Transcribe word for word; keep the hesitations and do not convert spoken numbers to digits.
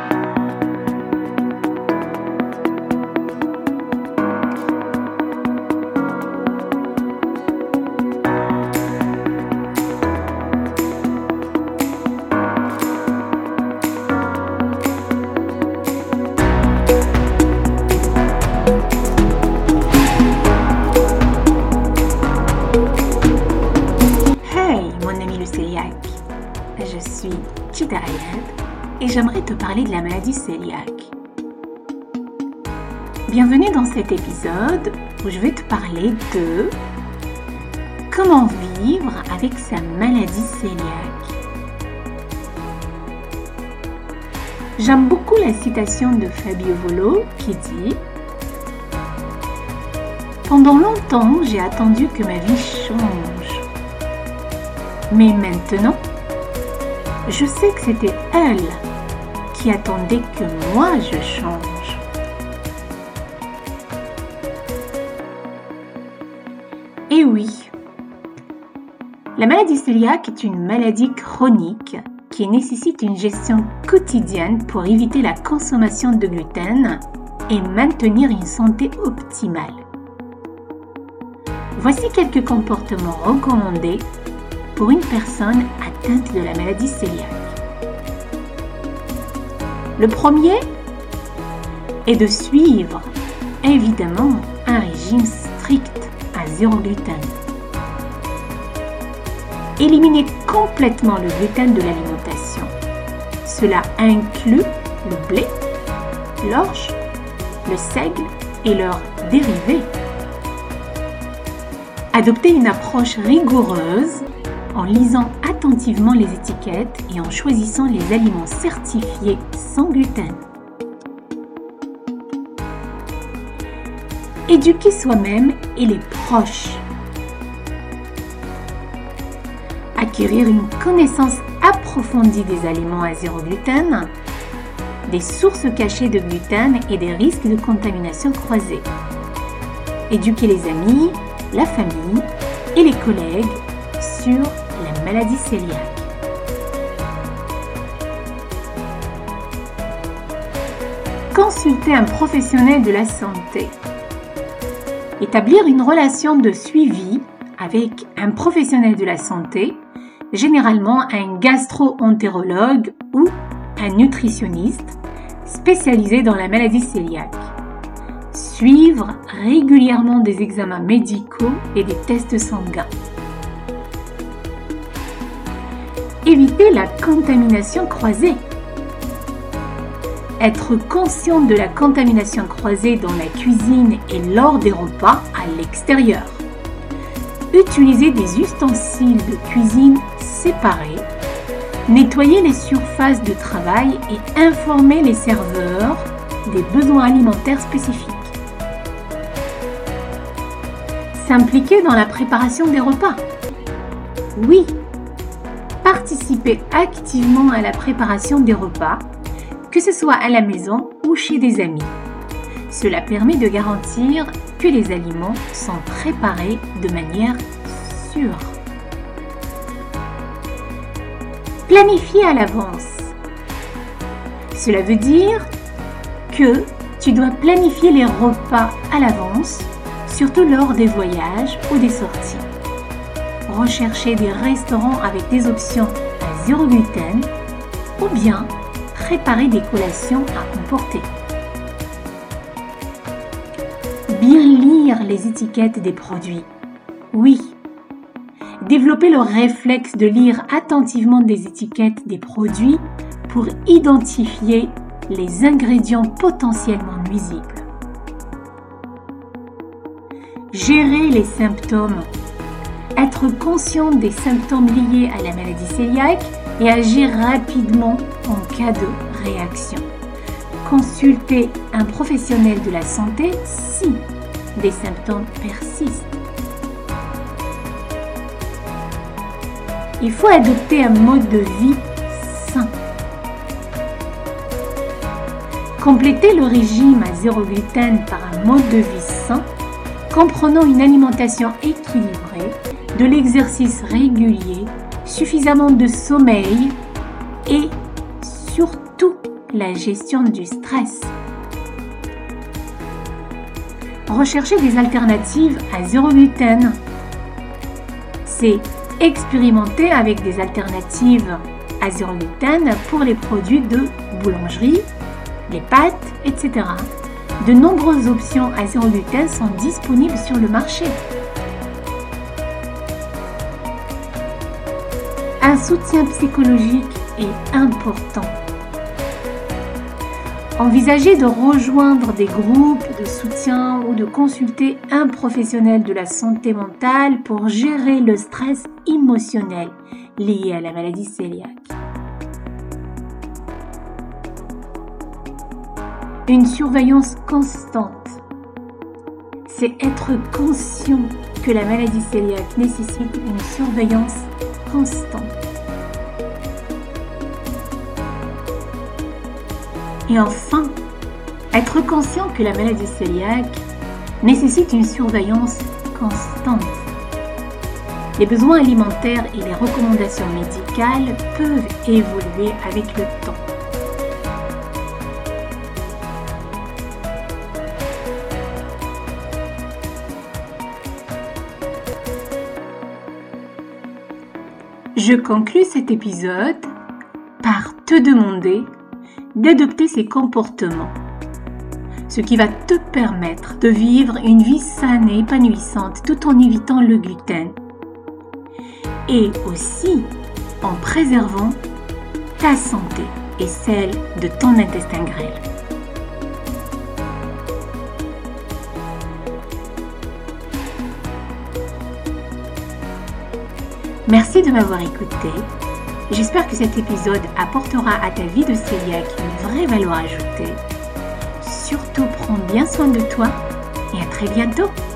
Je suis Chita Ayad et j'aimerais te parler de la maladie cœliaque. Bienvenue dans cet épisode où je vais te parler de comment vivre avec sa maladie cœliaque. J'aime beaucoup la citation de Fabio Volo qui dit « Pendant longtemps, j'ai attendu que ma vie change. Mais maintenant, je sais que c'était elle qui attendait que moi je change. » Et oui, la maladie cœliaque est une maladie chronique qui nécessite une gestion quotidienne pour éviter la consommation de gluten et maintenir une santé optimale. Voici quelques comportements recommandés pour une personne atteinte de la maladie cœliaque. Le premier est de suivre évidemment un régime strict à zéro gluten. Éliminer complètement le gluten de l'alimentation. Cela inclut le blé, l'orge, le seigle et leurs dérivés. Adopter une approche rigoureuse en lisant attentivement les étiquettes et en choisissant les aliments certifiés sans gluten. Éduquer soi-même et les proches. Acquérir une connaissance approfondie des aliments à zéro gluten, des sources cachées de gluten et des risques de contamination croisée. Éduquer les amis, la famille et les collègues sur la maladie cœliaque. Consulter un professionnel de la santé. Établir une relation de suivi avec un professionnel de la santé, généralement un gastro-entérologue ou un nutritionniste spécialisé dans la maladie cœliaque. Suivre régulièrement des examens médicaux et des tests sanguins. Éviter la contamination croisée. Être conscient de la contamination croisée dans la cuisine et lors des repas à l'extérieur. Utiliser des ustensiles de cuisine séparés. Nettoyer les surfaces de travail et informer les serveurs des besoins alimentaires spécifiques. S'impliquer dans la préparation des repas. Oui, participer activement à la préparation des repas, que ce soit à la maison ou chez des amis. Cela permet de garantir que les aliments sont préparés de manière sûre. Planifier à l'avance. Cela veut dire que tu dois planifier les repas à l'avance, surtout lors des voyages ou des sorties. Rechercher des restaurants avec des options à zéro gluten ou bien préparer des collations à emporter. Bien lire les étiquettes des produits. Oui, développer le réflexe de lire attentivement des étiquettes des produits pour identifier les ingrédients potentiellement nuisibles. Gérer les symptômes. Être conscient des symptômes liés à la maladie cœliaque et agir rapidement en cas de réaction. Consulter un professionnel de la santé si des symptômes persistent. Il faut adopter un mode de vie sain. Compléter le régime à zéro gluten par un mode de vie sain, comprenant une alimentation équilibrée, de l'exercice régulier, suffisamment de sommeil et surtout la gestion du stress. Rechercher des alternatives à zéro gluten. C'est expérimenter avec des alternatives à zéro gluten pour les produits de boulangerie, les pâtes, et cetera. De nombreuses options à zéro gluten sont disponibles sur le marché. Un soutien psychologique est important. Envisagez de rejoindre des groupes de soutien ou de consulter un professionnel de la santé mentale pour gérer le stress émotionnel lié à la maladie cœliaque. Une surveillance constante. C'est être conscient que la maladie cœliaque nécessite une surveillance constante. Et enfin, être conscient que la maladie cœliaque nécessite une surveillance constante. Les besoins alimentaires et les recommandations médicales peuvent évoluer avec le temps. Je conclus cet épisode par te demander d'adopter ces comportements, ce qui va te permettre de vivre une vie saine et épanouissante tout en évitant le gluten et aussi en préservant ta santé et celle de ton intestin grêle. Merci de m'avoir écouté. J'espère que cet épisode apportera à ta vie de cœliaque une vraie valeur ajoutée. Surtout, prends bien soin de toi et à très bientôt.